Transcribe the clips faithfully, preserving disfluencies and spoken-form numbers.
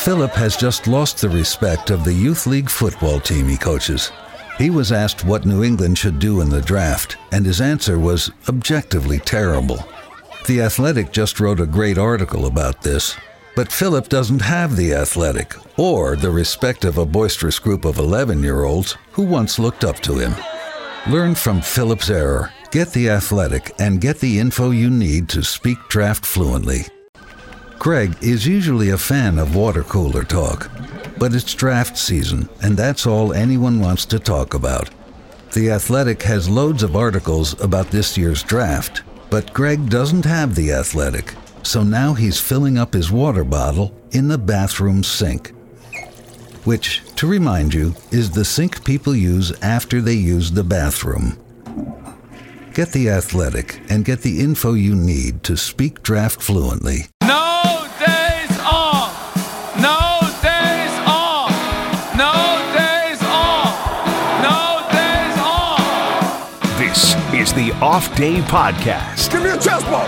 Philip has just lost the respect of the youth league football team he coaches. He was asked what New England should do in the draft, and his answer was objectively terrible. The Athletic just wrote a great article about this, but Philip doesn't have the Athletic or the respect of a boisterous group of eleven-year-olds who once looked up to him. Learn from Philip's error, get the Athletic, and get the info you need to speak draft fluently. Greg is usually a fan of water cooler talk, but it's draft season, and that's all anyone wants to talk about. The Athletic has loads of articles about this year's draft, but Greg doesn't have the Athletic, so now he's filling up his water bottle in the bathroom sink. Which, to remind you, is the sink people use after they use the bathroom. Get the Athletic and get the info you need to speak draft fluently. No days off! No days off! No days off! No days off! This is the Off Day Podcast. Give me a chest ball!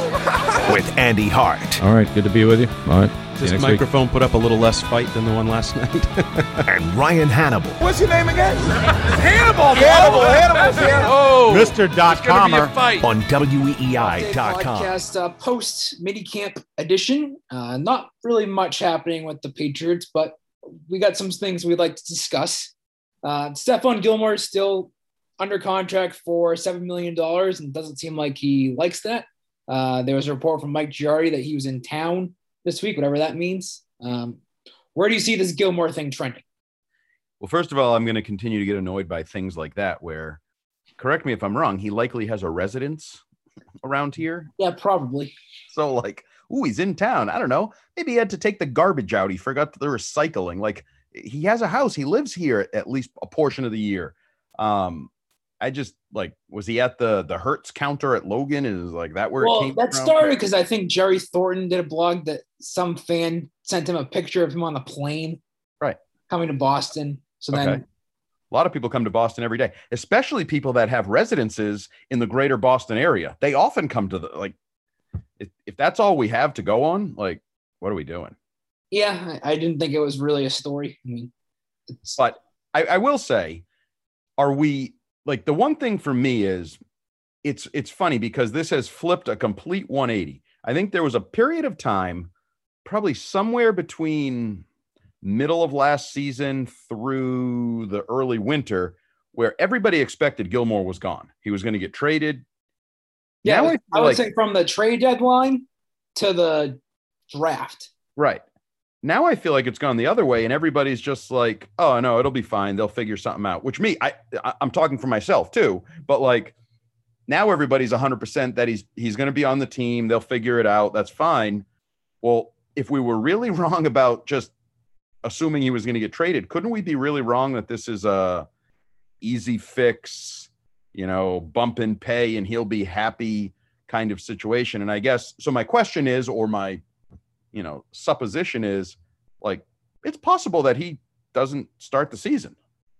With Andy Hart. All right, good to be with you. All right. This microphone week. Put up a little less fight than the one last night. And Ryan Hannibal. What's your name again? Hannibal! Hannibal! Hannibal! Hannibal! Oh! Mister Dot Comer on W E E I dot com. Podcast uh, post minicamp edition. Uh, not really much happening with the Patriots, but we got some things we'd like to discuss. Uh, Stephon Gilmore is still under contract for seven million dollars and doesn't seem like he likes that. Uh, there was a report from Mike Giardi that he was in town this week, whatever that means. Um, where do you see this Gilmore thing trending? Well, first of all, I'm going to continue to get annoyed by things like that where, correct me if I'm wrong, he likely has a residence around here. Yeah, probably. So like, ooh, he's in town. I don't know. Maybe he had to take the garbage out. He forgot the recycling. Like he has a house. He lives here at least a portion of the year. Um, I just like, was he at the, the Hertz counter at Logan? Is like that where well, it came that from? started because I think Jerry Thornton did a blog that some fan sent him a picture of him on the plane. Right. Coming to Boston. So okay. then A lot of people come to Boston every day, especially people that have residences in the greater Boston area. They often come to the, like, if, if that's all we have to go on, like, what are we doing? Yeah, I, I didn't think it was really a story. I mean, it's, but I, I will say, are we, like, the one thing for me is it's, it's funny because this has flipped a complete one eighty. I think there was a period of time, probably somewhere between middle of last season through the early winter, where everybody expected Gilmore was gone. He was going to get traded. Yeah, now I, I, I would like, say from the trade deadline to the draft. Right. Now I feel like it's gone the other way, and everybody's just like, oh, no, it'll be fine. They'll figure something out, which me, I, I I'm talking for myself too. But like now everybody's one hundred percent that he's he's going to be on the team. They'll figure it out. That's fine. Well, if we were really wrong about just assuming he was going to get traded, couldn't we be really wrong that this is a easy fix, you know, bump in pay and he'll be happy kind of situation? And I guess, so my question is, or my, you know, supposition is, like, it's possible that he doesn't start the season.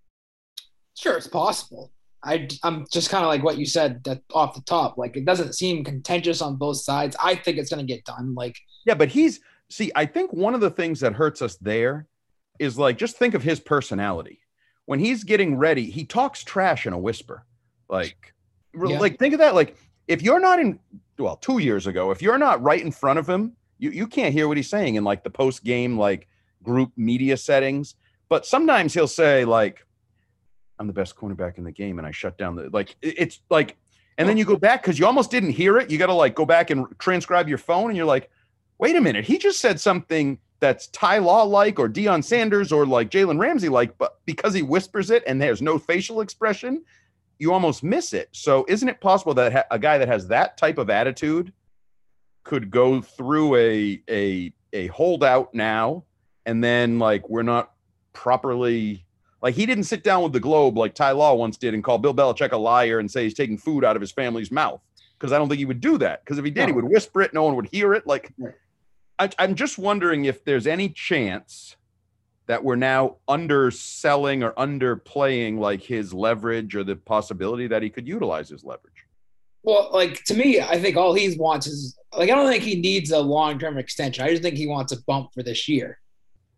Sure, it's possible. I, I'm just kind of like what you said that off the top. Like, it doesn't seem contentious on both sides. I think it's going to get done. Like, yeah, but he's, see, I think one of the things that hurts us there is, like, just think of his personality. When he's getting ready, he talks trash in a whisper. Like, yeah. like think of that. Like, if you're not in, well, two years ago, if you're not right in front of him, you, you can't hear what he's saying in, like, the post-game, like, group media settings. But sometimes he'll say, like, I'm the best cornerback in the game, and I shut down the, like, it's like, and then you go back because you almost didn't hear it. You got to, like, go back and transcribe your phone, and you're like, wait a minute, he just said something that's Ty Law-like or Deion Sanders or, like, Jalen Ramsey-like, but because he whispers it and there's no facial expression, you almost miss it. So isn't it possible that a guy that has that type of attitude could go through a a a holdout now, and then, like, we're not properly, like, he didn't sit down with the Globe like Ty Law once did and call Bill Belichick a liar and say he's taking food out of his family's mouth, because I don't think he would do that, because if he did, no. he would whisper it, no one would hear it. Like, I, I'm just wondering if there's any chance that we're now underselling or underplaying, like, his leverage, or the possibility that he could utilize his leverage. Well, like, to me, I think all he wants is, like, I don't think he needs a long-term extension. I just think he wants a bump for this year.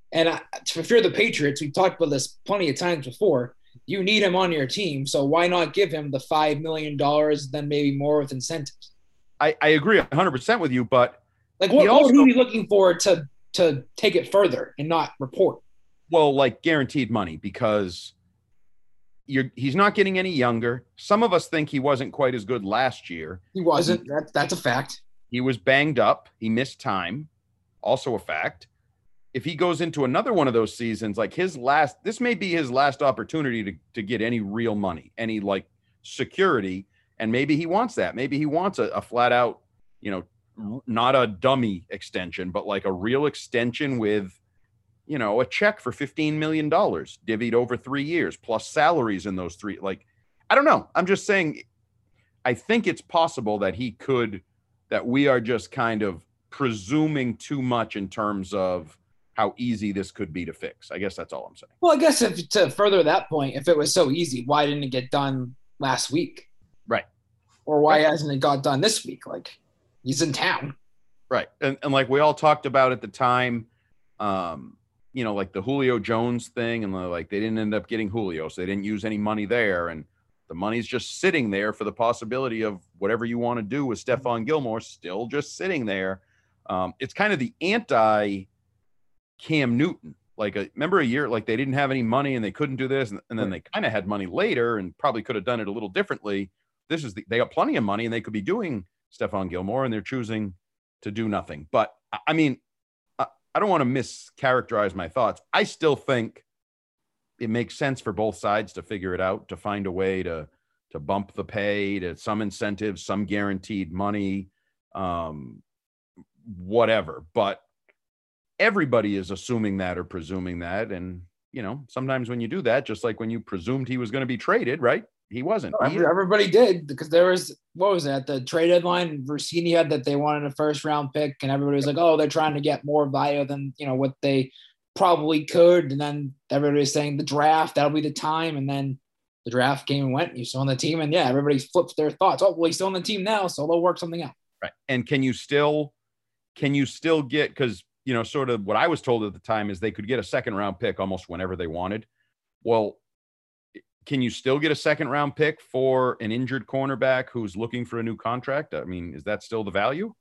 And I, if you're the Patriots, we've talked about this plenty of times before. You need him on your team, so why not give him the five million dollars, then maybe more with incentives? I, I agree one hundred percent with you, but like what, also, what would he be looking for to to take it further and not report? Well, like guaranteed money, because you're he's not getting any younger. Some of us think he wasn't quite as good last year. He wasn't. That, that's a fact. He was banged up. He missed time. Also a fact. If he goes into another one of those seasons, like his last, this may be his last opportunity to, to get any real money, any like security. And maybe he wants that. Maybe he wants a, a flat out, you know, not a dummy extension, but like a real extension with, you know, a check for fifteen million dollars divvied over three years plus salaries in those three. Like, I don't know. I'm just saying, I think it's possible that he could, that we are just kind of presuming too much in terms of how easy this could be to fix. I guess that's all I'm saying. Well, I guess if to further that point, if it was so easy, why didn't it get done last week? Right. Or why right. hasn't it got done this week? Like, he's in town. Right. And, and like we all talked about at the time, um, you know, like the Julio Jones thing, and like they didn't end up getting Julio, so they didn't use any money there. And the money's just sitting there for the possibility of whatever you want to do with Stephon Gilmore, still just sitting there. Um, it's kind of the anti Cam Newton. Like, a, remember a year, like they didn't have any money and they couldn't do this. And, and then they kind of had money later and probably could have done it a little differently. This is the, they got plenty of money and they could be doing Stephon Gilmore, and they're choosing to do nothing. But I mean, I, I don't want to mischaracterize my thoughts. I still think it makes sense for both sides to figure it out, to find a way to, to bump the pay, to some incentives, some guaranteed money, um, whatever. But everybody is assuming that or presuming that. And, you know, sometimes when you do that, just like when you presumed he was going to be traded, right? He wasn't. He, Everybody did, because there was, what was that? The trade deadline, Rossini had that they wanted a first round pick, and everybody was like, oh, they're trying to get more value than, you know, what they probably could. And then everybody was saying the draft, that'll be the time. And then the draft came and went, and he's still on the team. And yeah, everybody flips their thoughts. Oh, well, he's still on the team now, so they'll work something out. Right. And can you still, can you still get, because, you know, sort of what I was told at the time is they could get a second round pick almost whenever they wanted. Well, can you still get a second round pick for an injured cornerback who's looking for a new contract? I mean, is that still the value?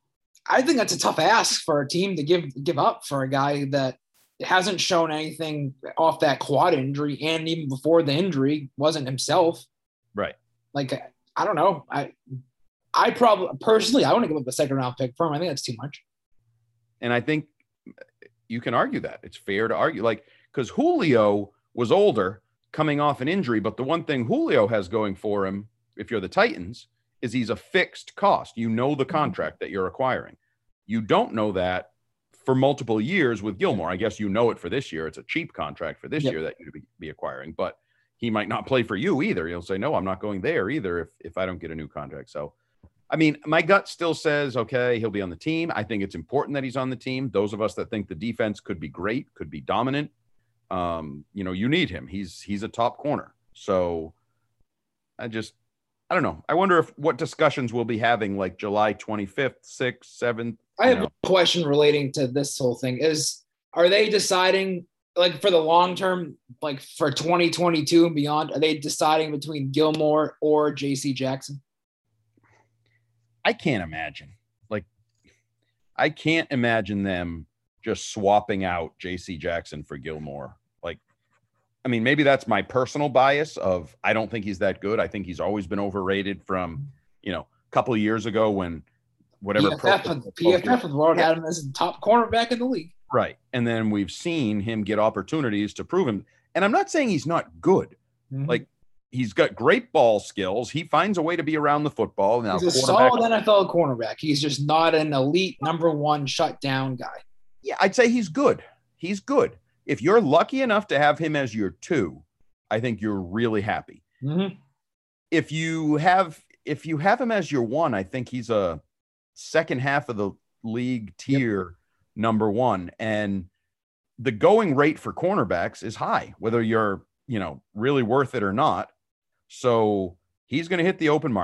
I think that's a tough ask for a team to give, give up for a guy that hasn't shown anything off that quad injury. And even before the injury wasn't himself. Right. Like, I don't know. I, I probably personally, I want to give up a second round pick for him. I think that's too much. And I think you can argue that. It's fair to argue, like, because Julio was older coming off an injury, but the one thing Julio has going for him, if you're the Titans, is he's a fixed cost. You know the contract that you're acquiring. You don't know that for multiple years with Gilmore. I guess you know it for this year. It's a cheap contract for this yep. year that you'd be, be acquiring, but he might not play for you either. He'll say, no, I'm not going there either if, if I don't get a new contract. So, I mean, my gut still says, okay, he'll be on the team. I think it's important that he's on the team. Those of us that think the defense could be great, could be dominant, um, you know, you need him. He's, he's a top corner. So I just, I don't know. I wonder if what discussions we'll be having like July twenty-fifth, sixth, seventh. I have know. a question relating to this whole thing is, are they deciding like for the long term, like for twenty twenty-two and beyond, are they deciding between Gilmore or J C Jackson? I can't imagine. Like, I can't imagine them just swapping out J C Jackson for Gilmore. Like, I mean, maybe that's my personal bias of I don't think he's that good. I think he's always been overrated from, you know, a couple of years ago when whatever. P F F, pro- P F F of the world had him as the top cornerback in the league. Right. And then we've seen him get opportunities to prove him. And I'm not saying he's not good. Mm-hmm. Like, he's got great ball skills. He finds a way to be around the football. Now, he's a solid N F L cornerback. He's just not an elite number one shutdown guy. Yeah, I'd say he's good. He's good. If you're lucky enough to have him as your two, I think you're really happy. Mm-hmm. If you have if you have him as your one, I think he's a second half of the league tier yep. number one. And the going rate for cornerbacks is high, whether you're, you know, really worth it or not. So he's going to hit the open market.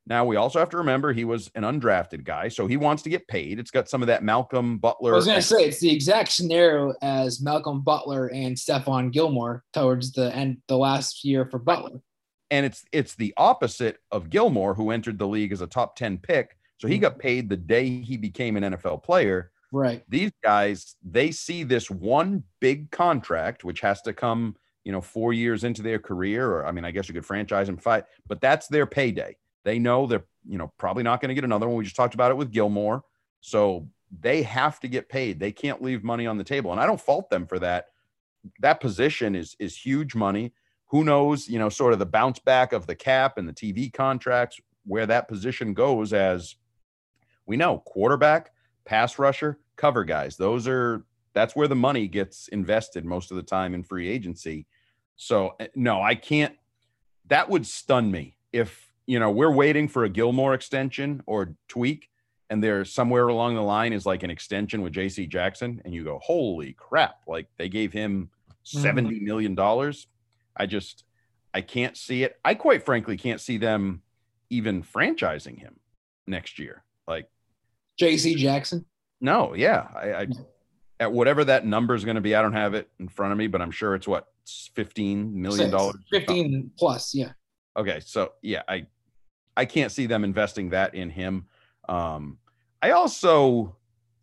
Now, we also have to remember he was an undrafted guy, so he wants to get paid. It's got some of that Malcolm Butler. I was going to say, it's the exact scenario as Malcolm Butler and Stephon Gilmore towards the end, the last year for Butler. And it's it's the opposite of Gilmore, who entered the league as a top ten pick. So he got paid the day he became an N F L player. Right. These guys, they see this one big contract, which has to come, you know, four years into their career, or I mean, I guess you could franchise and fight, but that's their payday. They know they're, you know, probably not going to get another one. We just talked about it with Gilmore. So they have to get paid. They can't leave money on the table. And I don't fault them for that. That position is, is huge money. Who knows, you know, sort of the bounce back of the cap and the T V contracts, where that position goes. As we know, quarterback, pass rusher, cover guys. Those are, that's where the money gets invested most of the time in free agency. So no, I can't, that would stun me if, you know, we're waiting for a Gilmore extension or tweak, and there somewhere along the line is like an extension with J C Jackson, and you go, holy crap, like they gave him seventy million dollars. I just, I can't see it. I quite frankly can't see them even franchising him next year. Like J C Jackson? No, yeah. I, I at whatever that number is going to be, I don't have it in front of me, but I'm sure it's what, fifteen million dollars? fifteen plus, yeah. Okay, so yeah, I I can't see them investing that in him. Um, I also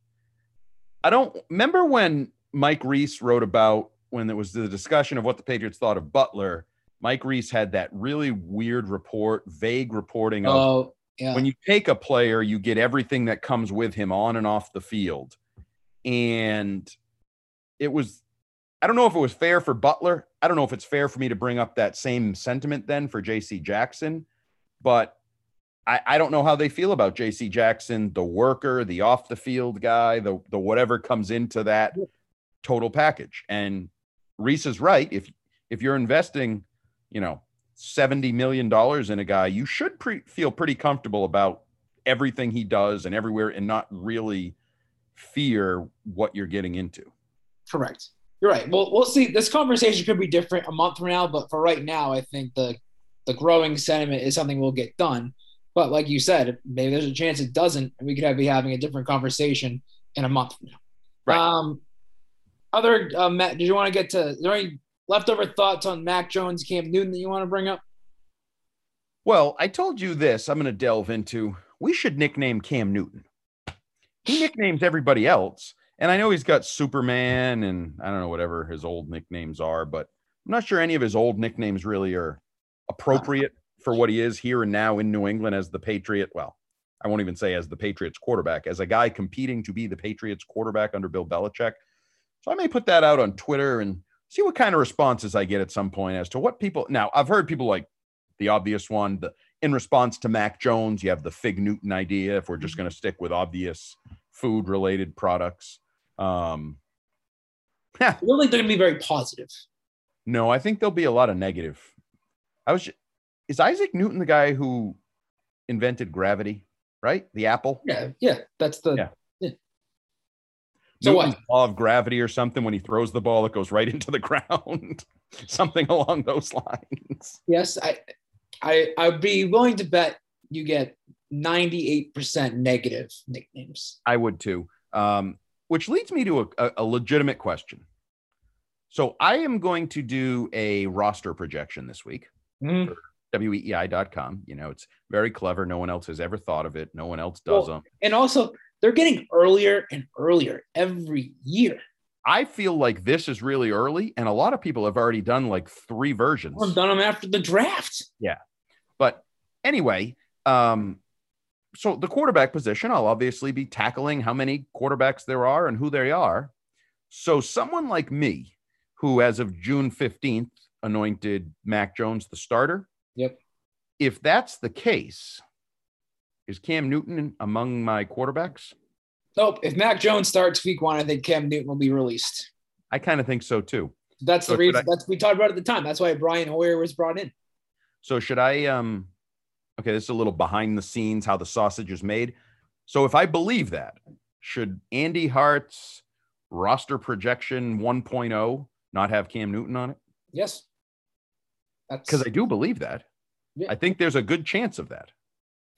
I don't remember when Mike Reese wrote about when there was the discussion of what the Patriots thought of Butler. Mike Reese had that really weird report, vague reporting of oh, yeah. when you take a player, you get everything that comes with him on and off the field. And it was, I don't know if it was fair for Butler. I don't know if it's fair for me to bring up that same sentiment then for J C Jackson, but I, I don't know how they feel about J C Jackson, the worker, the off the field guy, the, the whatever comes into that total package. And Reese is right. If, if you're investing, you know, seventy million dollars in a guy, you should pre- feel pretty comfortable about everything he does and everywhere, and not really fear what you're getting into. Correct. You're right. Well, we'll see. This conversation could be different a month from now, but for right now, I think the the growing sentiment is something we'll get done. But like you said, maybe there's a chance it doesn't, and we could have, be having a different conversation in a month from now. Right. Um, other uh, Matt, did you want to get to? Is there any leftover thoughts on Mac Jones, Cam Newton that you want to bring up? Well, I told you this. I'm going to delve into. We should nickname Cam Newton. He nicknames everybody else. And I know he's got Superman and I don't know, whatever his old nicknames are, but I'm not sure any of his old nicknames really are appropriate for what he is here and now in New England as the Patriot. Well, I won't even say as the Patriots quarterback, as a guy competing to be the Patriots quarterback under Bill Belichick. So I may put that out on Twitter and see what kind of responses I get at some point as to what people. Now, I've heard people like the obvious one, the in response to Mac Jones, you have the Fig Newton idea. If we're just going to stick with obvious food related products. Um, I don't think they're going to be very positive. No, I think there'll be a lot of negative. I was, just, is Isaac Newton the guy who invented gravity, right? The apple? Yeah, yeah, that's the. Yeah. yeah. So Newton's what? law of gravity or something. When he throws the ball, it goes right into the ground. Something along those lines. Yes, I, I, I'd be willing to bet you get ninety-eight percent negative nicknames. I would too. Um, Which leads me to a, a legitimate question. So I am going to do a roster projection this week Mm. for W E E I dot com. You know, it's very clever. No one else has ever thought of it. No one else does Well, them. And also, they're getting earlier and earlier every year. I feel like this is really early, and a lot of people have already done like three versions. I've done them after the draft. Yeah. But anyway, um, so the quarterback position, I'll obviously be tackling how many quarterbacks there are and who they are. So someone like me, who as of June fifteenth anointed Mac Jones the starter. Yep. If that's the case, is Cam Newton among my quarterbacks? Nope. If Mac Jones starts week one, I think Cam Newton will be released. I kind of think so too. That's So the reason. should I- That's we talked about it at the time. That's why Brian Hoyer was brought in. So should I, um, okay, this is a little behind the scenes, how the sausage is made. So if I believe that, should Andy Hart's roster projection one point oh not have Cam Newton on it? Yes. That's Because I do believe that. Yeah. I think there's a good chance of that.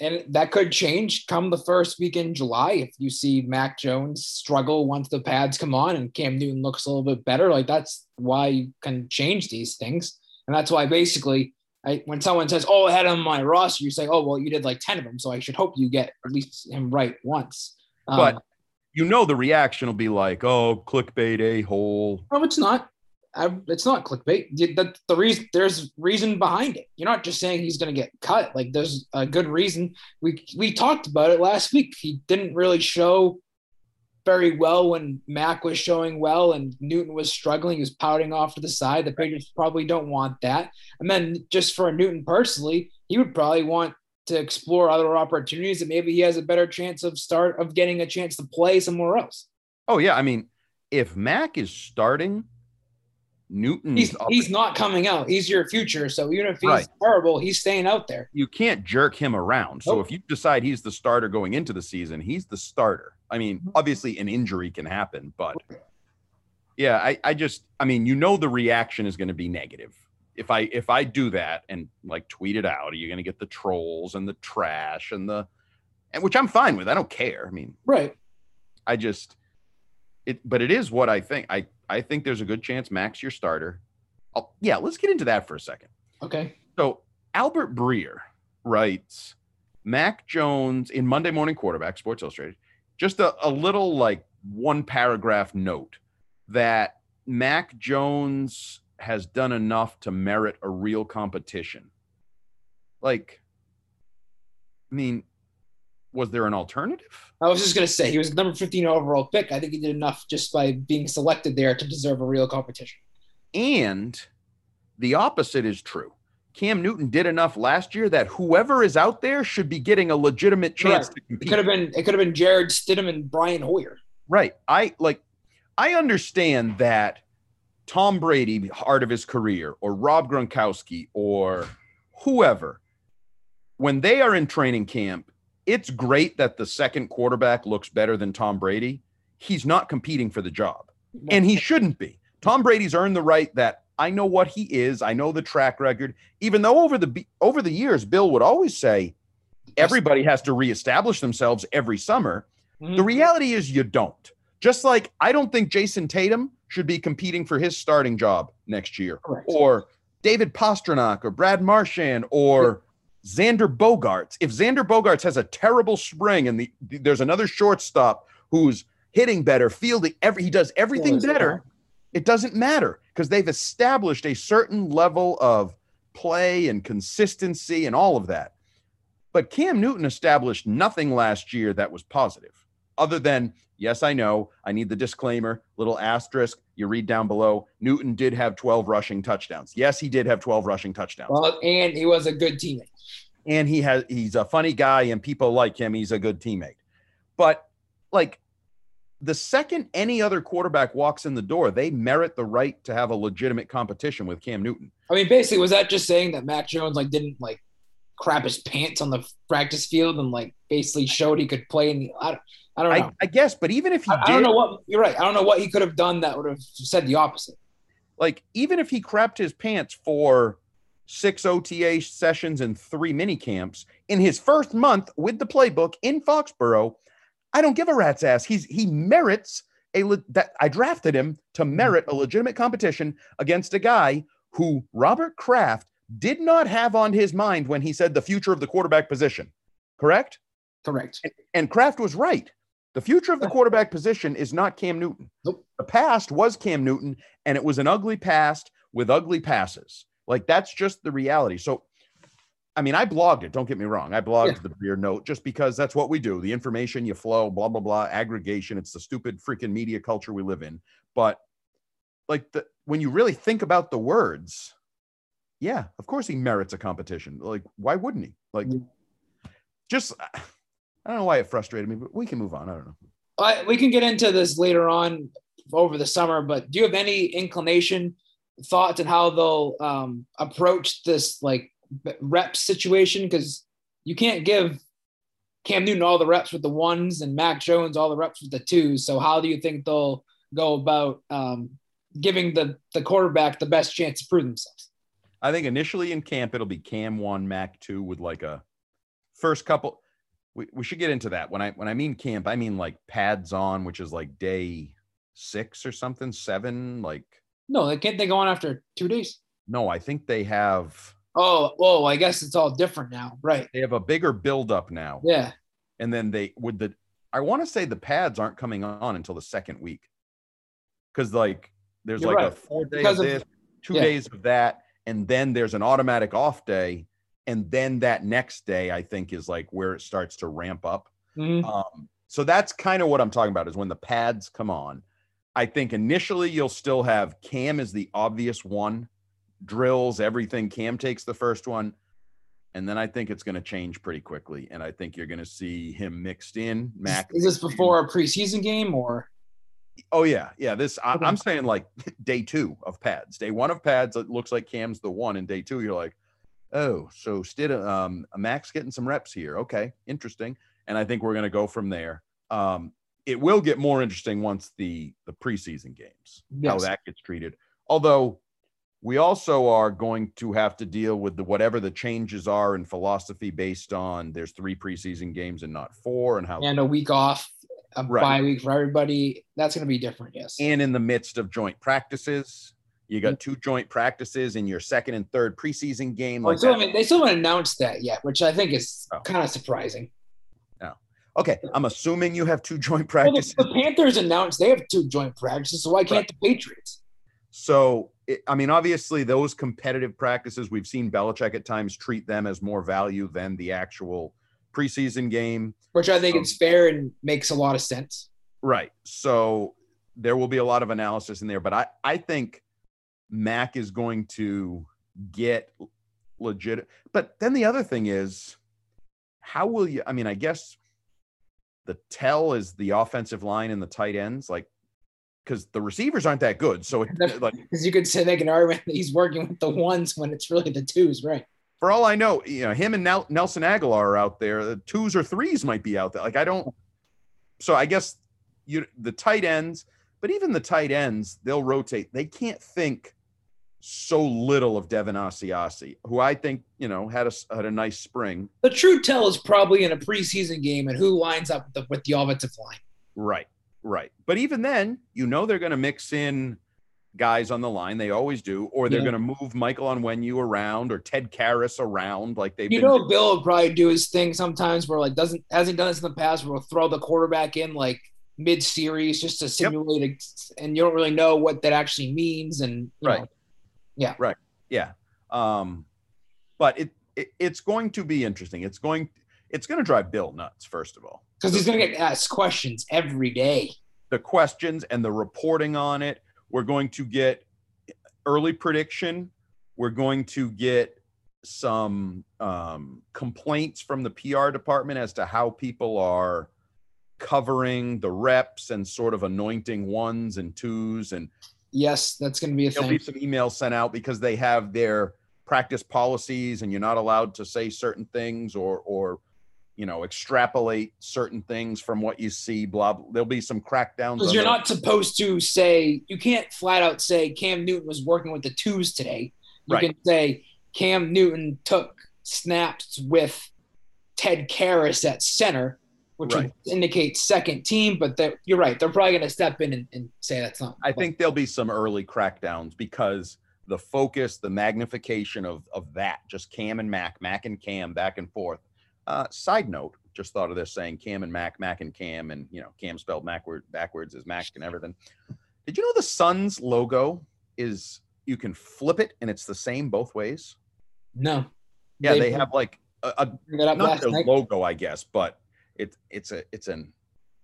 and that could change come the first week in July. If you see Mac Jones struggle once the pads come on and Cam Newton looks a little bit better, like that's why you can change these things. And that's why basically I, when someone says, oh, I had him on my roster, you say, oh, well, you did like ten of them. So I should hope you get at least him right once. But um, you know, the reaction will be like, oh, clickbait a-hole. No, it's not. I, it's not clickbait. The, the reason there's reason behind it. You're not just saying he's going to get cut. Like there's a good reason. We we talked about it last week. He didn't really show very well when Mac was showing well and Newton was struggling. He was pouting off to the side. The Patriots probably don't want that. And then just for Newton personally, he would probably want to explore other opportunities that maybe he has a better chance of start of getting a chance to play somewhere else. Oh yeah, I mean, if Mac is starting. Newton, he's he's not coming out. He's your future. So even if he's right. terrible, he's staying out there. You can't jerk him around. So Nope. if you decide he's the starter going into the season, he's the starter. I mean, obviously an injury can happen, but yeah, I, I just, I mean, you know, the reaction is going to be negative. If I, if I do that and like tweet it out, you're going to get the trolls and the trash and the, and which I'm fine with. I don't care. I mean, right. I just, it, but it is what I think. I, I think there's a good chance Mac's your starter. I'll, yeah, let's get into that for a second. Okay. So Albert Breer writes, Mac Jones in Monday Morning Quarterback, Sports Illustrated, just a, a little like one paragraph note that Mac Jones has done enough to merit a real competition. Like, I mean, was there an alternative? I was just going to say he was the number fifteen overall pick. I think he did enough just by being selected there to deserve a real competition. And the opposite is true. Cam Newton did enough last year that whoever is out there should be getting a legitimate chance Right. to compete. It could have been it could have been Jared Stidham and Brian Hoyer. Right. I like I understand that Tom Brady, heart of his career, or Rob Gronkowski, or whoever, when they are in training camp, it's great that the second quarterback looks better than Tom Brady. He's not competing for the job, and he shouldn't be. Tom Brady's earned the right that I know what he is. I know the track record, even though over the over the years, Bill would always say everybody has to reestablish themselves every summer. Mm-hmm. The reality is you don't. Just like I don't think Jason Tatum should be competing for his starting job next year. Correct. Or David Pastrnak or Brad Marchand or Xander Bogaerts. If Xander Bogaerts has a terrible spring and the, there's another shortstop who's hitting better, fielding, every, he does everything yeah, better, it doesn't matter because they've established a certain level of play and consistency and all of that. But Cam Newton established nothing last year that was positive other than, yes, I know, I need the disclaimer, little asterisk, you read down below, Newton did have twelve rushing touchdowns. Yes, he did have twelve rushing touchdowns. Well, and he was a good teammate. And he has he's a funny guy and people like him. He's a good teammate. But like the second any other quarterback walks in the door, they merit the right to have a legitimate competition with Cam Newton. I mean, basically, was that just saying that Mac Jones like didn't like crap his pants on the practice field and like basically showed he could play in the I don't, I don't know. I, I guess, but even if he I, did, I don't know what you're right. I don't know what he could have done that would have said the opposite. Like even if he crapped his pants for six O T A sessions and three mini camps in his first month with the playbook in Foxborough, I don't give a rat's ass. He's he merits a le- that I drafted him to merit a legitimate competition against a guy who Robert Kraft did not have on his mind when he said the future of the quarterback position. Correct? Correct. And, and Kraft was right. The future of the quarterback position is not Cam Newton. Nope. The past was Cam Newton, and it was an ugly past with ugly passes. Like, that's just the reality. So, I mean, I blogged it. Don't get me wrong. I blogged yeah. the Breer note just because that's what we do. The information you flow, blah, blah, blah, aggregation. It's the stupid freaking media culture we live in. But, like, the, when you really think about the words, yeah, of course he merits a competition. Like, why wouldn't he? Like, yeah. just... I don't know why it frustrated me, but we can move on. I don't know. Uh, we can get into this later on over the summer, but do you have any inclination, thoughts on how they'll um, approach this like rep situation? Because you can't give Cam Newton all the reps with the ones and Mac Jones all the reps with the twos. So how do you think they'll go about um, giving the, the quarterback the best chance to prove themselves? I think initially in camp, it'll be Cam one, Mac two with like a first couple. we, we should get into that. When I when I mean camp, I mean like pads on, which is like day six or something, seven. Like no, they can't. They go on after two days. No, I think they have. Oh, well, I guess it's all different now, right? They have a bigger buildup now. Yeah, and then they would the. I want to say the pads aren't coming on until the second week, because like there's You're like right. a four day Because of of- this, two yeah. days of that, and then there's an automatic off day, and then that next day I think is like where it starts to ramp up. Mhm. Um, so that's kind of what I'm talking about is when the pads come on. I think initially you'll still have Cam as the obvious one, drills, everything. Cam takes the first one. And then I think it's going to change pretty quickly. And I think you're going to see him mixed in. Mac. Is this before a preseason game or? Oh, yeah. Yeah. This, I, Okay. I'm saying like day two of pads. Day one of pads, it looks like Cam's the one. And day two, you're like, oh, so Stid, um, Mac's getting some reps here. Okay. Interesting. And I think we're going to go from there. Um, it will get more interesting once the, the preseason games, how Yes. that gets treated. Although we also are going to have to deal with the, whatever the changes are in philosophy based on there's three preseason games and not four, and how And a week off, a Right. bye week for everybody. That's going to be different. Yes. and in the midst of joint practices, you got two joint practices in your second and third preseason game. Oh, Like still that. haven't- they still haven't announced that yet, which I think is Oh. kind of surprising. Okay, I'm assuming you have two joint Well, the, practices. the Panthers announced they have two joint practices, so why can't the Patriots? So, it, I mean, obviously, those competitive practices, we've seen Belichick at times treat them as more value than the actual preseason game. Which I think Um, it's fair and makes a lot of sense. Right. So there will be a lot of analysis in there, but I, I think Mac is going to get legit. But then the other thing is, how will you, I mean, I guess the tell is the offensive line and the tight ends, like, because the receivers aren't that good. So it, like, Because you could say they can argument that he's working with the ones when it's really the twos, right? for all I know, you know, him and Nel- Nelson Aguilar are out there. The twos or threes might be out there. Like, I don't. So I guess you the tight ends, but even the tight ends, they'll rotate. They can't think so little of Devin Asiasi, who I think, you know, had a had a nice spring. The true tell is probably in a preseason game and who lines up with the, with the offensive line. Right, right. But even then, you know, they're going to mix in guys on the line. They always do, or they're Yeah. going to move Michael Onwenu around or Ted Karras around, like they've You been. know, Bill will probably do his thing sometimes where like doesn't hasn't done this in the past where he'll throw the quarterback in like mid series just to simulate it, and you don't really know what that actually means. And you Right. know, yeah, Right. Yeah. Um, but it, it it's going to be interesting. It's going it's going to drive Bill nuts, first of all. because he's going to get asked questions every day. The questions and the reporting on it. We're going to get early prediction. We're going to get some um, complaints from the P R department as to how people are covering the reps and sort of anointing ones and twos, and Yes, that's going to be a there'll thing. be some emails sent out because they have their practice policies and you're not allowed to say certain things or, or, you know, extrapolate certain things from what you see, blah, blah. There'll be some crackdowns. Because on you're those. not supposed to say, you can't flat out say Cam Newton was working with the twos today. You Right. can say Cam Newton took snaps with Ted Karras at center, which Right. would indicate second team, but they're- you're right. They're probably going to step in and, and say that's not. I think there'll be some early crackdowns because the focus, the magnification of, of that, just Cam and Mac, Mac and Cam back and forth. Uh, side note, just thought of this saying Cam and Mac, Mac and Cam, and, you know, Cam spelled backward, backwards is Mac and everything. Did you know the Suns logo is, you can flip it and it's the same both ways? No. Yeah, they have like a, a bring that up not last their night. logo, I guess, but it's it's a it's an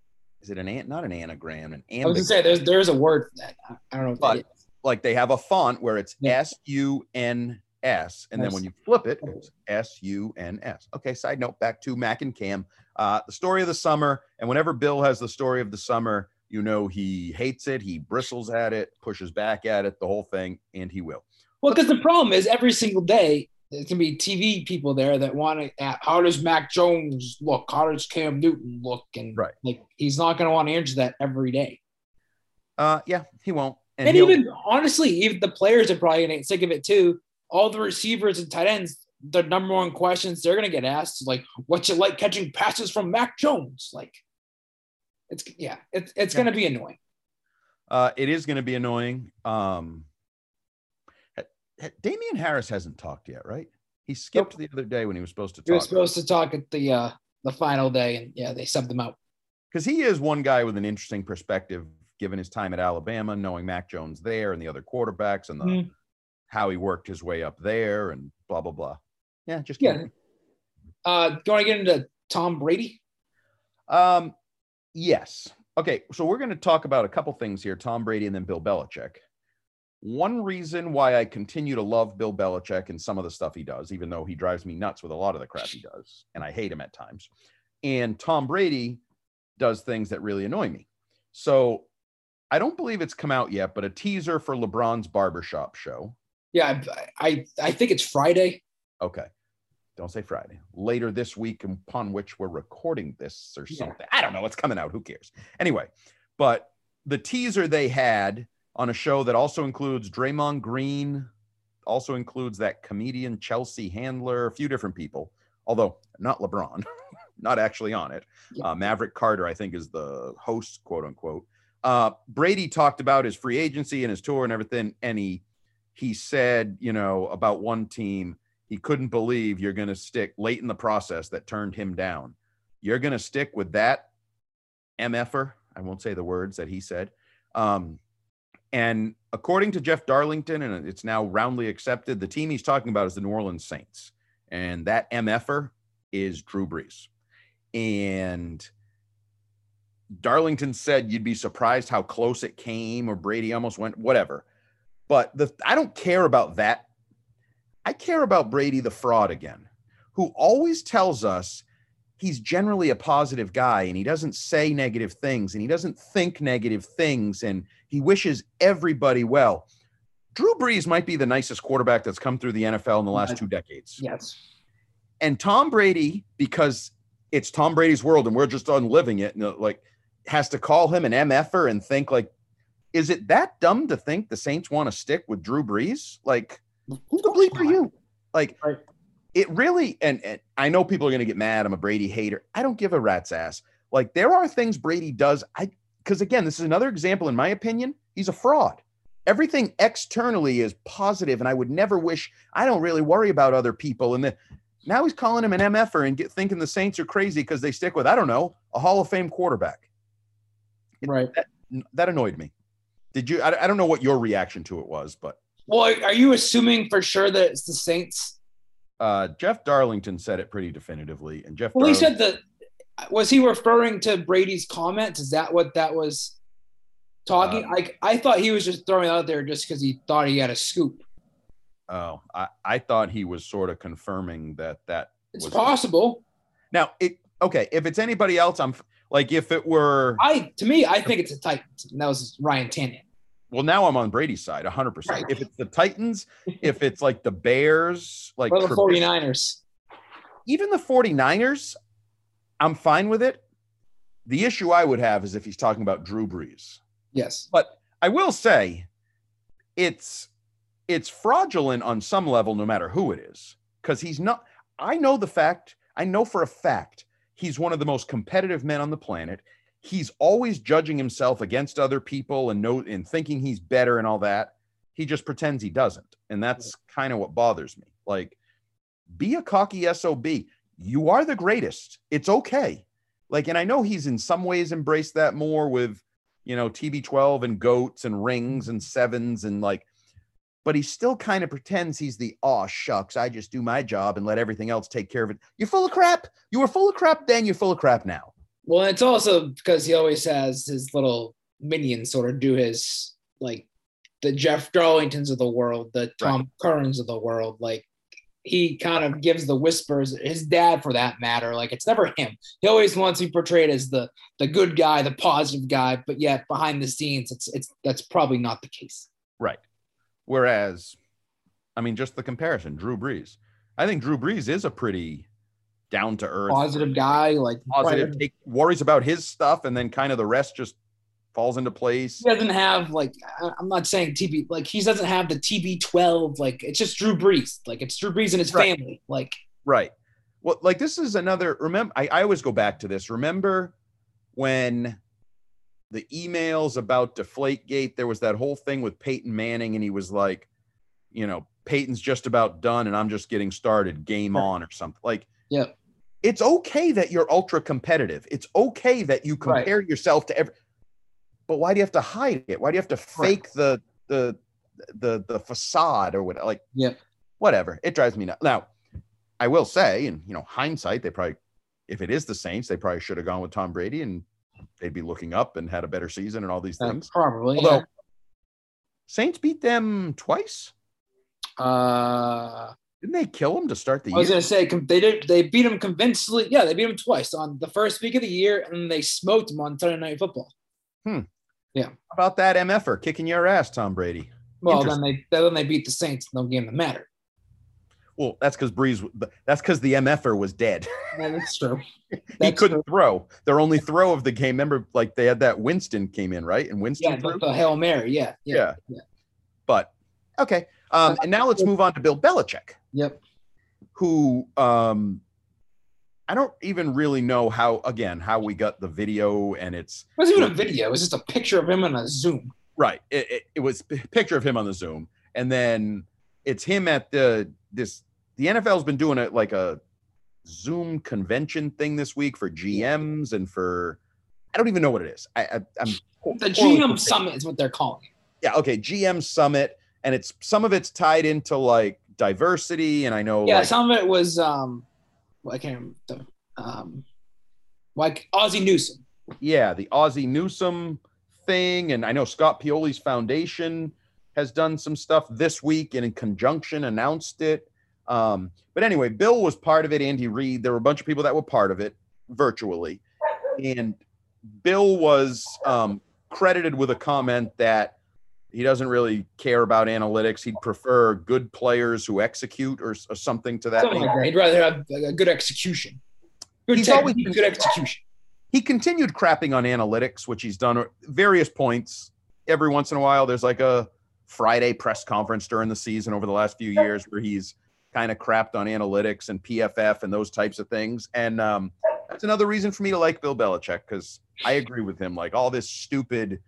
is it an ant not an anagram, an I was going to ambigram. say there's there's a word for that. I, I don't know if But- that is. Like they have a font where it's Yeah. S U N S, and then Yes. when you flip it, it's S U N S. Okay, side note, back to Mac and Cam. Uh, the story of the summer, and whenever Bill has the story of the summer, you know he hates it, he bristles at it, pushes back at it, the whole thing, and he will. Well, because the problem is every single day there's gonna be T V people there that want to. Uh, how does Mac Jones look? How does Cam Newton look? And Right. like he's not gonna want to answer that every day. Uh, yeah, he won't. And, he'll- even honestly, even the players are probably gonna get sick of it too. All the receivers and tight ends the number one questions they're gonna get asked is like, "What's it like catching passes from Mac Jones?" Like, it's yeah, it's it's yeah. gonna be annoying. Uh, it is gonna be annoying. Um, Damian Harris hasn't talked yet, right? He skipped nope. the other day when he was supposed to talk. He was supposed to talk at the uh, the final day, and yeah, they subbed him out. Because he is one guy with an interesting perspective, given his time at Alabama, knowing Mac Jones there and the other quarterbacks and the mm. how he worked his way up there and blah blah blah. Yeah, just yeah. Uh, do you want to get into Tom Brady? Um, yes. Okay, so we're going to talk about a couple things here: Tom Brady and then Bill Belichick. One reason why I continue to love Bill Belichick and some of the stuff he does, even though he drives me nuts with a lot of the crap he does, and I hate him at times. And Tom Brady does things that really annoy me. So I don't believe it's come out yet, but a teaser for LeBron's barbershop show. Yeah, I I think it's Friday. Okay. Don't say Friday. Later this week, upon which we're recording this or something. Yeah. I don't know. It's coming out. Who cares? Anyway, but the teaser they had on a show that also includes Draymond Green, also includes that comedian Chelsea Handler, a few different people, although not LeBron, not actually on it. Uh, Maverick Carter, I think, is the host, quote unquote. Uh, Brady talked about his free agency and his tour and everything. And he, he said, you know, about one team, he couldn't believe you're going to stick late in the process that turned him down. You're going to stick with that M F-er. I won't say the words that he said. Um, And according to Jeff Darlington, and it's now roundly accepted, the team he's talking about is the New Orleans Saints. And that M F-er is Drew Brees. And Darlington said you'd be surprised how close it came, or Brady almost went, whatever. But the I don't care about that. I care about Brady the fraud again, who always tells us he's generally a positive guy and he doesn't say negative things and he doesn't think negative things and he wishes everybody well. Drew Brees might be the nicest quarterback that's come through the N F L in the last two decades. Yes. And Tom Brady, because it's Tom Brady's world and we're just on living it, and like has to call him an M F-er and think like, is it that dumb to think the Saints want to stick with Drew Brees? Like, who the bleep are you? Like, right. It really, and, and I know people are going to get mad. I'm a Brady hater. I don't give a rat's ass. Like, there are things Brady does. I, because again, this is another example, in my opinion, he's a fraud. Everything externally is positive, and I would never wish, I don't really worry about other people. And then now he's calling him an M F-er and get, thinking the Saints are crazy because they stick with, I don't know, a Hall of Fame quarterback. It, right. That, that annoyed me. Did you, I, I don't know what your reaction to it was, but. Well, are you assuming for sure that it's the Saints? Uh, Jeff Darlington said it pretty definitively. And Jeff, well, Darlington, he said that, was he referring to Brady's comments? Is that what that was talking? Uh, I, I thought he was just throwing it out there just because he thought he had a scoop. Oh, I, I thought he was sort of confirming that that it's was possible. Now, it okay. If it's anybody else, I'm like, if it were, I to me, I think it's the Titans. And that was Ryan Tannehill. Well, now I'm on Brady's side, one hundred percent. Right. If it's the Titans, if it's like the Bears, like or the forty-niners. Even the forty-niners, I'm fine with it. The issue I would have is if he's talking about Drew Brees. Yes. But I will say it's it's fraudulent on some level, no matter who it is, because he's not. I know the fact. I know for a fact he's one of the most competitive men on the planet. He's always judging himself against other people and know and thinking he's better and all that. He just pretends he doesn't. And that's kind of what bothers me. Like, be a cocky S O B. You are the greatest. It's okay. Like, and I know he's in some ways embraced that more with, you know, T B twelve and goats and rings and sevens and like, but he still kind of pretends he's the, oh, shucks, I just do my job and let everything else take care of it. You're full of crap. You were full of crap then. You're full of crap now. Well, it's also because he always has his little minions sort of do his, like, the Jeff Darlingtons of the world, the Tom right. Currens of the world. Like, he kind of gives the whispers, his dad for that matter. Like, it's never him. He always wants to be portrayed as the the good guy, the positive guy, but yet behind the scenes, it's it's that's probably not the case. Right. Whereas, I mean, just the comparison, Drew Brees. I think Drew Brees is a pretty down to earth, positive guy, like positive, take, worries about his stuff, and then kind of the rest just falls into place. He doesn't have like I'm not saying T B like he doesn't have the T B twelve. Like it's just Drew Brees. Like it's Drew Brees and his Right. family. Like Right. Well, like this is another. Remember, I, I always go back to this. Remember when the emails about Deflategate? There was that whole thing with Peyton Manning, and he was like, you know, Peyton's just about done, and I'm just getting started. Game on, or something. Like, yeah. It's okay that you're ultra competitive. It's okay that you compare right. yourself to every. But why do you have to hide it? Why do you have to fake right. the the the the facade or whatever? Like, yeah, whatever. It drives me nuts. Now, I will say, in you know hindsight, they probably, if it is the Saints, they probably should have gone with Tom Brady, and they'd be looking up and had a better season and all these things. Uh, probably. Although yeah. Saints beat them twice. Uh. Didn't they kill them to start the year? I was going to say they did. They beat them convincingly. Yeah, they beat them twice on the first week of the year, and they smoked them on Sunday Night Football. Hmm. Yeah. How about that M F er kicking your ass, Tom Brady? Well, then they then they beat the Saints. No game that mattered. Well, that's because Breeze. That's because the M F er was dead. Yeah, that's true. That's he couldn't true. throw. Their only throw of the game. Remember, like they had that Winston came in, right? And Winston yeah, threw the Hail Mary. Yeah, yeah, yeah. yeah. But okay, um, and now let's move on to Bill Belichick. Yep. Who um, I don't even really know how. Again, how we got the video, and it's it wasn't even a video. It was just a picture of him on a Zoom. Right. It, it, it was a picture of him on the Zoom, and then it's him at the this. The N F L's been doing it like a Zoom convention thing this week for G Ms and for I don't even know what it is. I, I I'm the G M Summit is what they're calling it. Yeah. Okay. G M Summit, and it's some of it's tied into like diversity, and I know yeah, like, some of it was um, well, I can't remember um, like Ozzie Newsome. Yeah, the Ozzie Newsome thing, and I know Scott Pioli's foundation has done some stuff this week, and in conjunction announced it. Um, but anyway, Bill was part of it. Andy Reid, there were a bunch of people that were part of it virtually, and Bill was um, credited with a comment that he doesn't really care about analytics. He'd prefer good players who execute or, or something to that. Something like that. He'd rather have a good execution. Good He's technique, always been, good execution. He continued crapping on analytics, which he's done at various points. Every once in a while, there's like a Friday press conference during the season over the last few years where he's kind of crapped on analytics and P F F and those types of things. And um, that's another reason for me to like Bill Belichick, because I agree with him. Like all this stupid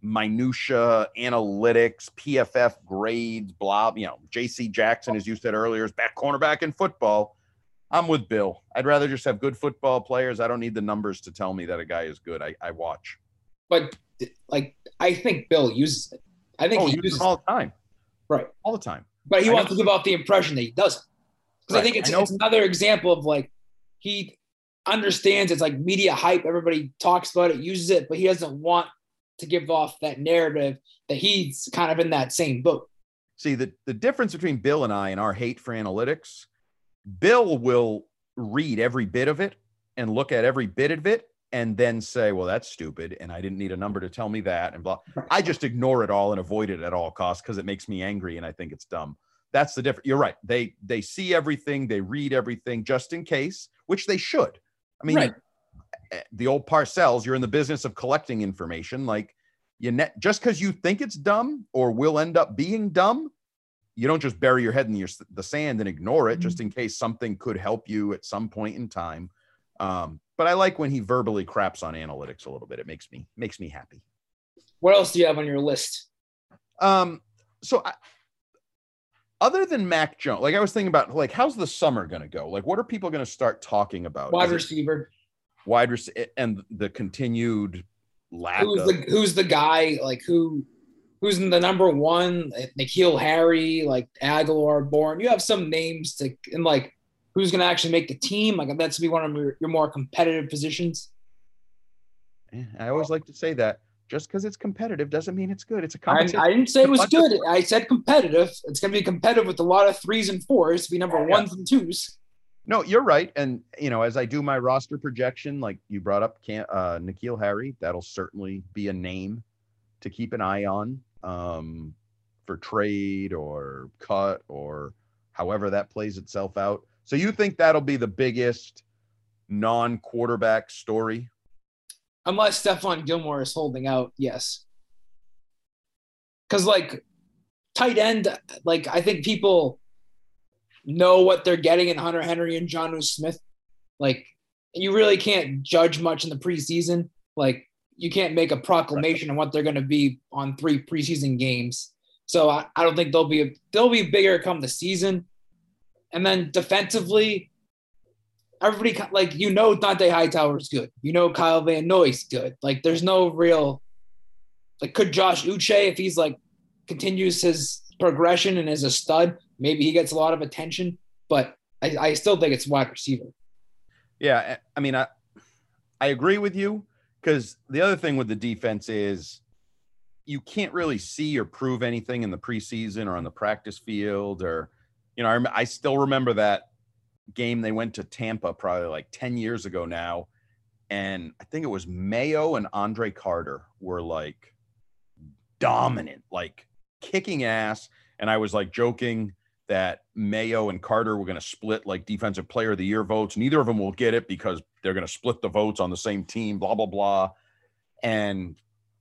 minutia analytics, P F F grades, blah, you know, J C Jackson, as you said earlier, is back cornerback in football. I'm with Bill. I'd rather just have good football players. I don't need the numbers to tell me that a guy is good. I, I watch. But like, I think Bill uses it. I think oh, he he uses uses it all the time. Right. All the time. But he I wants know. to give off the impression that he doesn't. Because Right. I think it's, I know. it's another example of like, he understands it's like media hype. Everybody talks about it, uses it, but he doesn't want to give off that narrative that he's kind of in that same boat. See, the, the difference between Bill and I and our hate for analytics, Bill will read every bit of it and look at every bit of it and then say, well, that's stupid, and I didn't need a number to tell me that, and blah. I just ignore it all and avoid it at all costs because it makes me angry and I think it's dumb. That's the difference. You're right. They they see everything, they read everything just in case, which they should. I mean, Right. the old Parcells, you're in the business of collecting information. Like, you net just because you think it's dumb or will end up being dumb, you don't just bury your head in your, the sand and ignore it just in case something could help you at some point in time. Um, but I like when he verbally craps on analytics a little bit. It makes me makes me happy. What else do you have on your list? Um, so I, other than Mac Jones, like I was thinking about, like, how's the summer going to go? Like, what are people going to start talking about? Wide Is it receiver. wide receiver, and the continued lack Who's of. the who's the guy? Like who who's in the number one? N'Keal Harry, like Aguilar, Bourne. You have some names to and like who's going to actually make the team? Like that's to be one of your, your more competitive positions. I always like to say that just because it's competitive doesn't mean it's good. It's a I, competition. I didn't say it was It's a bunch good. I said competitive. It's going to be competitive with a lot of threes and fours to be number ones and twos. No, you're right. And, you know, as I do my roster projection, like you brought up Cam, uh, N'Keal Harry, that'll certainly be a name to keep an eye on um, for trade or cut or however that plays itself out. So you think that'll be the biggest non-quarterback story? Unless Stephon Gilmore is holding out, yes. Because, like, tight end, like, I think people know what they're getting in Hunter Henry and Jonnu Smith. Like, you really can't judge much in the preseason. Like, you can't make a proclamation on what they're going to be on three preseason games. So I, I don't think they'll be a, they'll be bigger come the season. And then defensively, everybody, like, you know, Dante Hightower's good. You know, Kyle Van Noy's good. Like, there's no real, like, could Josh Uche, if he's, like, continues his progression and is a stud, maybe he gets a lot of attention. But I, I still think it's wide receiver. Yeah, I mean, I, I agree with you, because the other thing with the defense is you can't really see or prove anything in the preseason or on the practice field. Or, you know, I, I still remember that game they went to Tampa probably like ten years ago now, and I think it was Mayo and Andre Carter were like dominant, like kicking ass. And I was like joking that Mayo and Carter were going to split like defensive player of the year votes. Neither of them will get it because they're going to split the votes on the same team, blah, blah, blah. And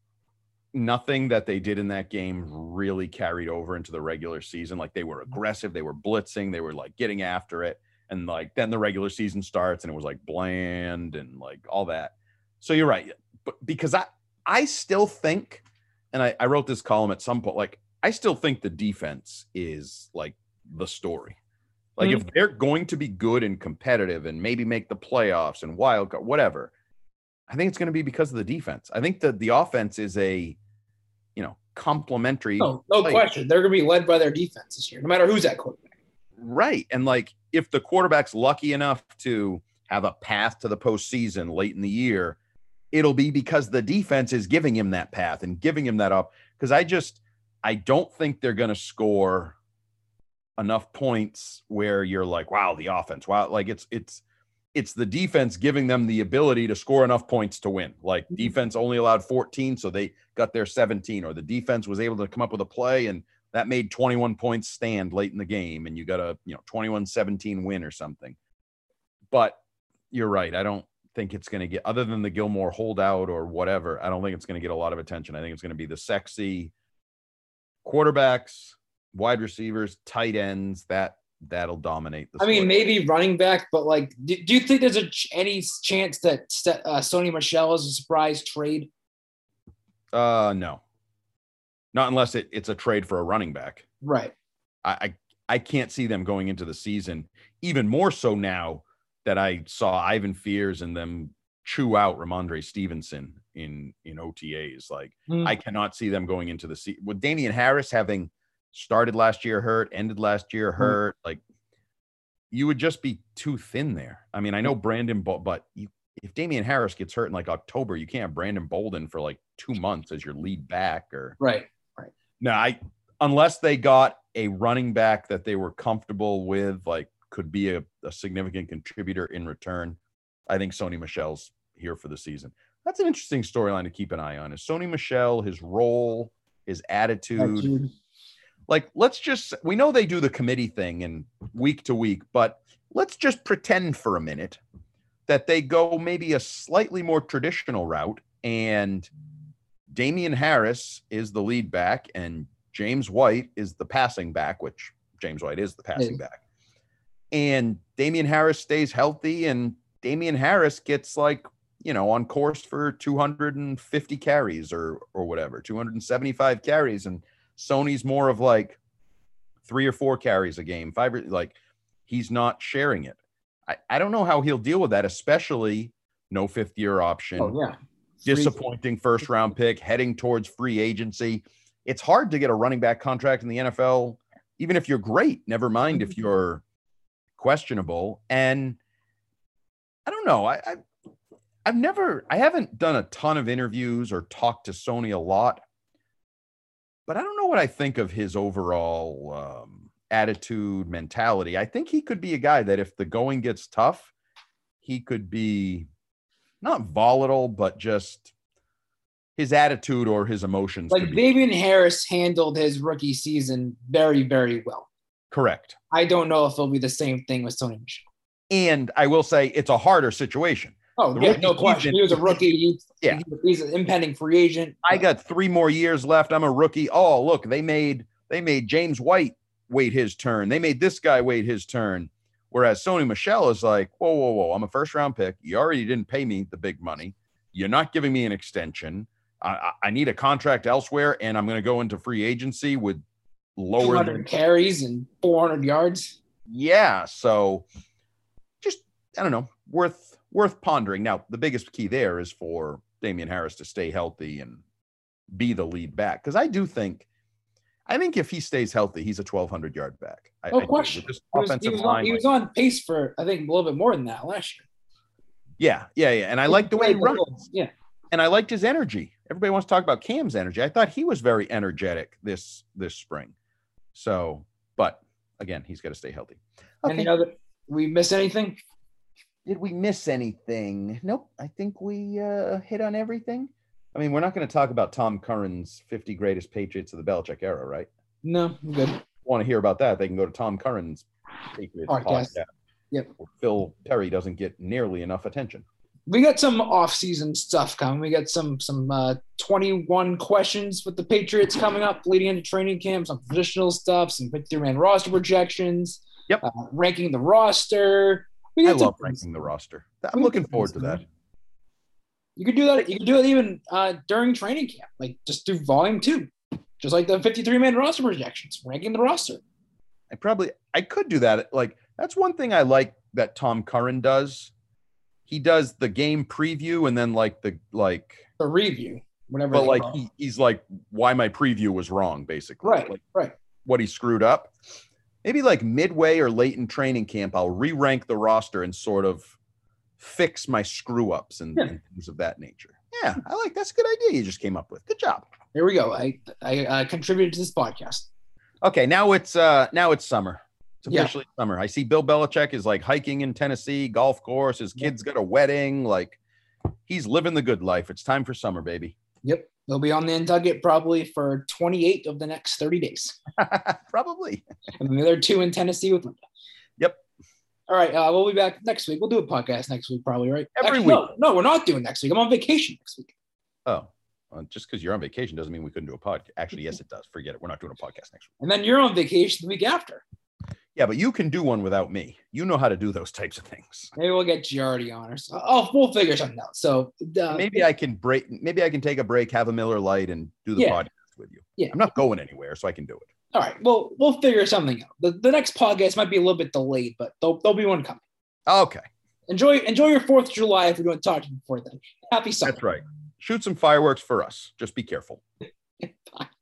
nothing that they did in that game really carried over into the regular season. Like, they were aggressive, they were blitzing, they were like getting after it. And like, then the regular season starts and it was like bland and like all that. So you're right. But because I, I still think, and I, I wrote this column at some point, like, I still think the defense is like the story. Like, mm-hmm. if they're going to be good and competitive and maybe make the playoffs and wild card, whatever, I think it's going to be because of the defense. I think that the offense is a, you know, complementary. No, no question. They're going to be led by their defense this year, no matter who's at quarterback. Right. And like, if the quarterback's lucky enough to have a path to the postseason late in the year, it'll be because the defense is giving him that path and giving him that up. Because I just, I don't think they're going to score enough points where you're like, wow, the offense, wow. Like, it's, it's, it's the defense giving them the ability to score enough points to win. Like, defense only allowed fourteen, so they got their seventeen, or the defense was able to come up with a play and that made twenty-one points stand late in the game, and you got a, you know, twenty-one seventeen win or something. But you're right. I don't think it's going to get, other than the Gilmore holdout or whatever, I don't think it's going to get a lot of attention. I think it's going to be the sexy quarterbacks, wide receivers, tight ends, that that'll dominate the I mean, sport. maybe running back, but like, do, do you think there's a any chance that uh, Sony Michel is a surprise trade? Uh, no, not unless it, it's a trade for a running back. Right. I, I I can't see them going into the season, even more so now that I saw Ivan Fears and them chew out Ramondre Stevenson in, in O T As. Like, mm. I cannot see them going into the season with Damian Harris having started last year hurt, ended last year hurt. Mm. Like, you would just be too thin there. I mean, I know Brandon, Bo- but you, if Damian Harris gets hurt in like October, you can't have Brandon Bolden for like two months as your lead back. Or right, right. No, I unless they got a running back that they were comfortable with, like could be a, a significant contributor in return. I think Sony Michel's here for the season. That's an interesting storyline to keep an eye on. Is Sony Michel, his role, his attitude. attitude. Like, let's just, we know they do the committee thing and week to week, but let's just pretend for a minute that they go maybe a slightly more traditional route, and Damian Harris is the lead back and James White is the passing back, which James White is the passing yeah. back. And Damian Harris stays healthy, and Damian Harris gets like, you know, on course for two hundred fifty carries or, or whatever, two hundred seventy-five carries. And Sony's more of like three or four carries a game, five, like he's not sharing it. I, I don't know how he'll deal with that, especially no fifth year option. Oh, yeah. Disappointing first round pick, heading towards free agency. It's hard to get a running back contract in the N F L, even if you're great, never mind if you're questionable. And I don't know. I, I I've never, I haven't done a ton of interviews or talked to Sony a lot, but I don't know what I think of his overall um, attitude, mentality. I think he could be a guy that if the going gets tough, he could be not volatile, but just his attitude or his emotions. Like Damian Harris handled his rookie season very, very well. Correct. I don't know if it'll be the same thing with Sony Michel. And I will say it's a harder situation Oh, The yeah, rookie no question. season- He was a rookie. He, Yeah. he- he's an impending free agent. I got three more years left. I'm a rookie. Oh, look, they made they made James White wait his turn. They made this guy wait his turn. Whereas Sony Michel is like, whoa, whoa, whoa. I'm a first round pick. You already didn't pay me the big money. You're not giving me an extension. I, I, I need a contract elsewhere, and I'm going to go into free agency with lower two hundred than carries and four hundred yards. yeah. So just I don't know, worth worth pondering. Now, the biggest key there is for Damian Harris to stay healthy and be the lead back. Because I do think, I think if he stays healthy, he's a twelve hundred yard back. I, No I do. question. With this He was, he, offensive was line, on, he like- was on pace for, I think, a little bit more than that last year. yeah, yeah, yeah. And I like the way he runs. Yeah. And I liked his energy. Everybody wants to talk about Cam's energy. I thought he was very energetic this this spring. So, but again, he's got to stay healthy. Okay. Any other, we miss anything? Did we miss anything? Nope. I think we uh, hit on everything. I mean, we're not going to talk about Tom Curran's fifty greatest Patriots of the Belichick era, right? No, I'm good. Want to hear about that? They can go to Tom Curran's Patriots Podcast. podcast. Yep. Where Phil Perry doesn't get nearly enough attention. We got some off-season stuff coming. We got some some uh, twenty-one questions with the Patriots coming up, leading into training camp, some positional stuff, some fifty-three man roster projections. Yep. Uh, ranking the roster. We I got some love things. ranking the roster. I'm We got looking some forward things to that. coming. You could do that. You could do it even uh, during training camp, like just do volume two, just like the fifty-three man roster projections, ranking the roster. I probably I could do that. Like that's one thing I like that Tom Curran does. He does the game preview and then like the like The review, whatever. but they like call it. he, he's like why my preview was wrong, basically. right, Like right. what he screwed up. Maybe like midway or late in training camp, I'll re-rank the roster and sort of fix my screw ups and, Yeah. and things of that nature. Yeah, I like that's a good idea you just came up with. Good job. Here we go. I I uh, contributed to this podcast. Okay, now it's uh now it's summer. It's Yeah. officially summer. I see Bill Belichick is like hiking in Tennessee, golf course. His Yeah. kid's got a wedding. Like he's living the good life. It's time for summer, baby. Yep, they'll be on the Nantucket probably for twenty-eight of the next thirty days, Probably. and then the other two in Tennessee with Linda. Yep. All right, uh, we'll be back next week. We'll do a podcast next week, probably, right? Every Actually, week. No, no, we're not doing next week. I'm on vacation next week. Oh, well, just because you're on vacation doesn't mean we couldn't do a podcast. Actually, yes, it does. Forget it. We're not doing a podcast next week. And then you're on vacation the week after. Yeah, but you can do one without me. You know how to do those types of things. Maybe we'll get Giardi on us. Oh, we'll figure something out. So uh, Maybe I can break. Maybe I can take a break, have a Miller Light, and do the Yeah. podcast with you. Yeah. I'm not going anywhere, so I can do it. All right, well, we'll figure something out. The, the next podcast might be a little bit delayed, but there'll, there'll be one coming. Okay, Enjoy enjoy your fourth of July if we don't talk to you before then. Happy summer. that's right. Shoot some fireworks for us. Just be careful. Bye.